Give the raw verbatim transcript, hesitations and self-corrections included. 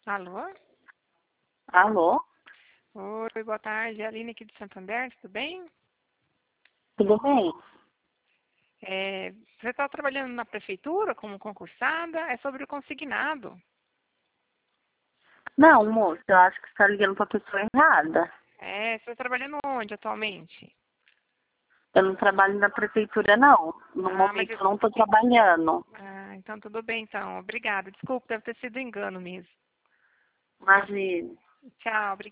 Alô? Alô? Oi, boa tarde. É a Aline aqui de Santander, tudo bem? Tudo bem? É, você está trabalhando na prefeitura como concursada? É sobre o consignado. Não, moço, eu acho que você está ligando para a pessoa errada. É, você está trabalhando onde atualmente? Eu não trabalho na prefeitura, não. No Ah, mas momento eu... eu não estou trabalhando. Ah, então tudo bem, então. Obrigada. Desculpa, deve ter sido engano mesmo. Imagina. Tchau, obrigada.